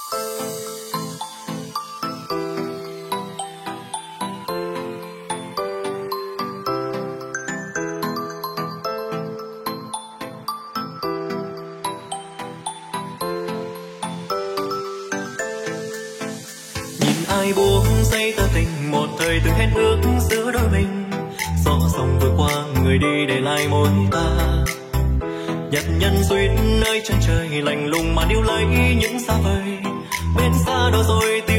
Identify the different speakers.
Speaker 1: Ai buông dây tơ tình một thời từng hẹn ước giữa đôi mình, gió sông vừa qua người đi để lại mỗi ta. Nhật nhân duyên nơi chân trời lạnh lùng mà níu lấy những xa vời, bên xa đâu rồi tiêu